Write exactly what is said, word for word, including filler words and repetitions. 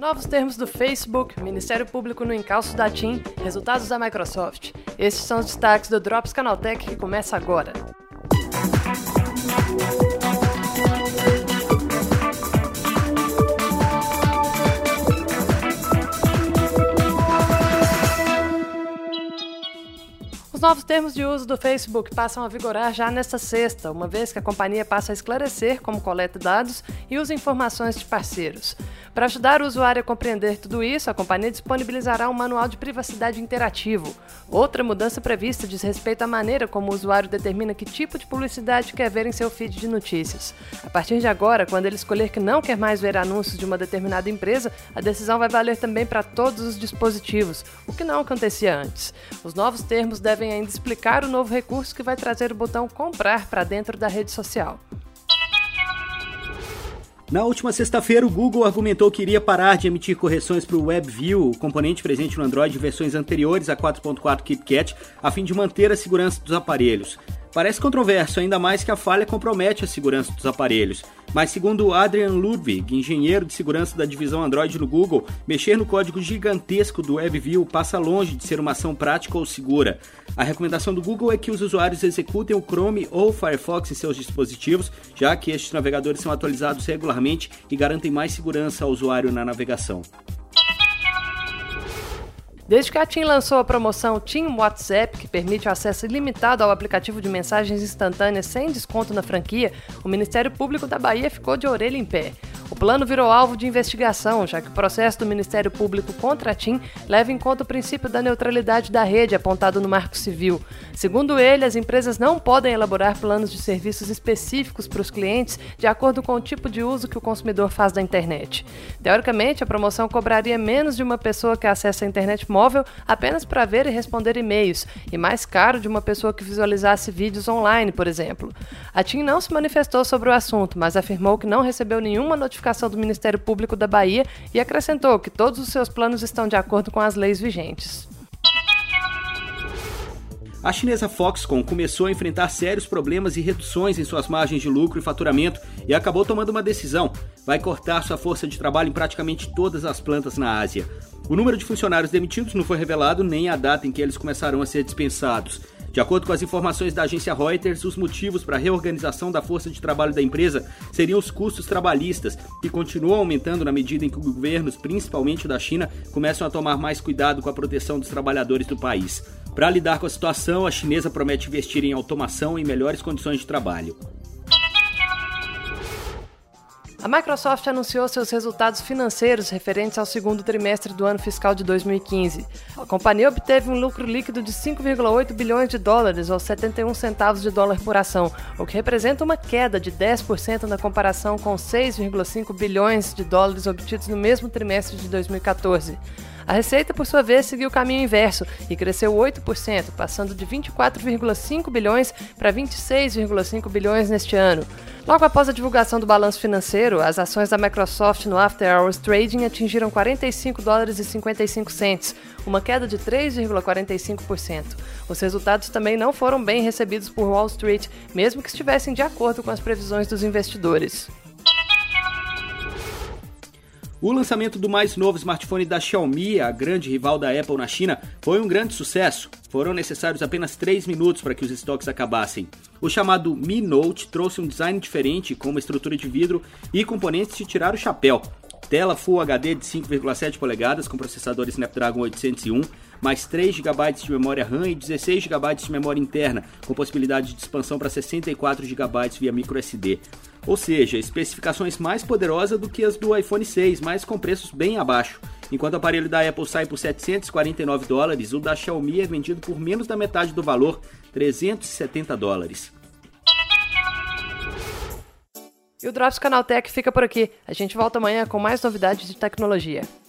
Novos termos do Facebook, Ministério Público no encalço da TIM, resultados da Microsoft. Estes são os destaques do Drops Canaltech que começa agora. Os novos termos de uso do Facebook passam a vigorar já nesta sexta, uma vez que a companhia passa a esclarecer como coleta dados e usa informações de parceiros. Para ajudar o usuário a compreender tudo isso, a companhia disponibilizará um manual de privacidade interativo. Outra mudança prevista diz respeito à maneira como o usuário determina que tipo de publicidade quer ver em seu feed de notícias. A partir de agora, quando ele escolher que não quer mais ver anúncios de uma determinada empresa, a decisão vai valer também para todos os dispositivos, o que não acontecia antes. Os novos termos devem ainda explicar o novo recurso que vai trazer o botão comprar para dentro da rede social. Na última sexta-feira, o Google argumentou que iria parar de emitir correções para o WebView, o componente presente no Android em versões anteriores a quatro ponto quatro KitKat, a fim de manter a segurança dos aparelhos. Parece controverso, ainda mais que a falha compromete a segurança dos aparelhos. Mas segundo Adrian Ludwig, engenheiro de segurança da divisão Android no Google, mexer no código gigantesco do WebView passa longe de ser uma ação prática ou segura. A recomendação do Google é que os usuários executem o Chrome ou o Firefox em seus dispositivos, já que estes navegadores são atualizados regularmente e garantem mais segurança ao usuário na navegação. Desde que a TIM lançou a promoção TIM WhatsApp, que permite o acesso ilimitado ao aplicativo de mensagens instantâneas sem desconto na franquia, o Ministério Público da Bahia ficou de orelha em pé. O plano virou alvo de investigação, já que o processo do Ministério Público contra a TIM leva em conta o princípio da neutralidade da rede apontado no Marco Civil. Segundo ele, as empresas não podem elaborar planos de serviços específicos para os clientes de acordo com o tipo de uso que o consumidor faz da internet. Teoricamente, a promoção cobraria menos de uma pessoa que acessa a internet móvel apenas para ver e responder e-mails, e mais caro de uma pessoa que visualizasse vídeos online, por exemplo. A TIM não se manifestou sobre o assunto, mas afirmou que não recebeu nenhuma notificação do Ministério Público da Bahia e acrescentou que todos os seus planos estão de acordo com as leis vigentes. A chinesa Foxconn começou a enfrentar sérios problemas e reduções em suas margens de lucro e faturamento e acabou tomando uma decisão. Vai cortar sua força de trabalho em praticamente todas as plantas na Ásia. O número de funcionários demitidos não foi revelado nem a data em que eles começarão a ser dispensados. De acordo com as informações da agência Reuters, os motivos para a reorganização da força de trabalho da empresa seriam os custos trabalhistas, que continuam aumentando na medida em que governos, principalmente o da China, começam a tomar mais cuidado com a proteção dos trabalhadores do país. Para lidar com a situação, a chinesa promete investir em automação e melhores condições de trabalho. A Microsoft anunciou seus resultados financeiros referentes ao segundo trimestre do ano fiscal de dois mil e quinze. A companhia obteve um lucro líquido de cinco vírgula oito bilhões de dólares, ou setenta e um centavos de dólar por ação, o que representa uma queda de dez por cento na comparação com seis vírgula cinco bilhões de dólares obtidos no mesmo trimestre de dois mil e quatorze. A receita, por sua vez, seguiu o caminho inverso e cresceu oito por cento, passando de vinte e quatro vírgula cinco bilhões para vinte e seis vírgula cinco bilhões neste ano. Logo após a divulgação do balanço financeiro, as ações da Microsoft no After Hours Trading atingiram quarenta e cinco dólares e cinquenta e cinco centavos, uma queda de três vírgula quarenta e cinco por cento. Os resultados também não foram bem recebidos por Wall Street, mesmo que estivessem de acordo com as previsões dos investidores. O lançamento do mais novo smartphone da Xiaomi, a grande rival da Apple na China, foi um grande sucesso. Foram necessários apenas três minutos para que os estoques acabassem. O chamado Mi Note trouxe um design diferente, com uma estrutura de vidro e componentes de tirar o chapéu. Tela Full H D de cinco vírgula sete polegadas com processador Snapdragon oitocentos e um, mais três gigabytes de memória RAM e dezesseis gigabytes de memória interna, com possibilidade de expansão para sessenta e quatro gigabytes via microSD. Ou seja, especificações mais poderosas do que as do iPhone seis, mas com preços bem abaixo. Enquanto o aparelho da Apple sai por setecentos e quarenta e nove dólares, o da Xiaomi é vendido por menos da metade do valor, trezentos e setenta dólares. E o Drops Canaltech fica por aqui. A gente volta amanhã com mais novidades de tecnologia.